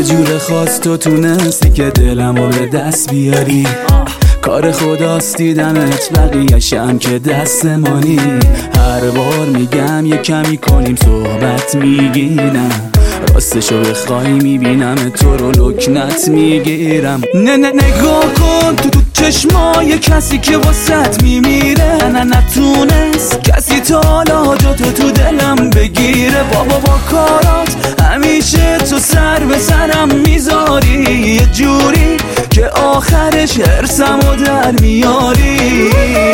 یه جور خاص تو تونستی که دلمو به دست بیاری. کار خداست دیدمت بقیه‌شم که دستمانی. هر بار میگم یه کمی کنیم صحبت میگینم، راستشو بخوای میبینم تو رو لکنت میگیرم. نه نگاه کن تو چشمای کسی که واسط میمیره. نه نتونست کسی تا حالا جاتو تو دلم بگیره. بابا با کارات همیشه تو سر به سرم میذاری، یه جوری که آخرش حرسمو در میاری.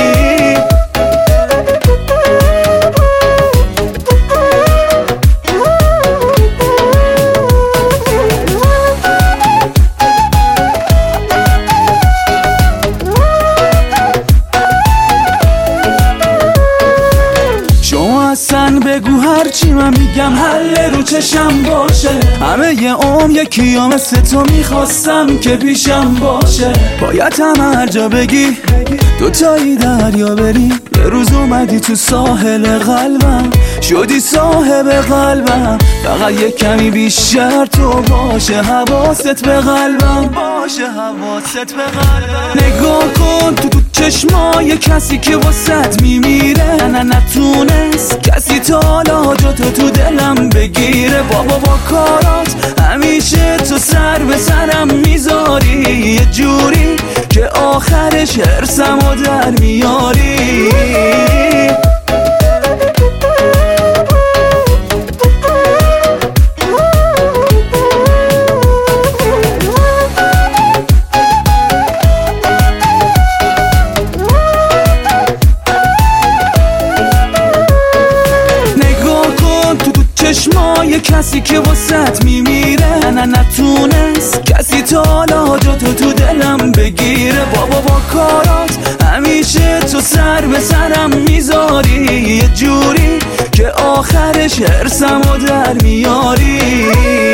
اصلا بگو هرچی من میگم حل رو چشم باشه. همه یه یکی ها مثل تو میخواستم که پیشم باشه. باید هم هر جا بگی دوتایی دریا بریم. یه روز اومدی تو ساحل قلبم، شدی صاحب قلبم. فقط یه کمی بیشتر تو باشه، حواست به قلبم باشه، حواست به قلبم. نگاه کن تو چشمای کسی که واسط میمیره. نه نتونست کسی تا حالا جاتو تو دلم بگیره. بابا با کارات همیشه تو سر به سرم میذاری، یه جوری که آخرش حرسمو در میاری. چشمای کسی که واسط میمیره. نه نتونست کسی تا حالا جاتو تو دلم بگیره. بابا با کارات همیشه تو سر به سرم میذاری، یه جوری که آخرش حرسمو در میاری.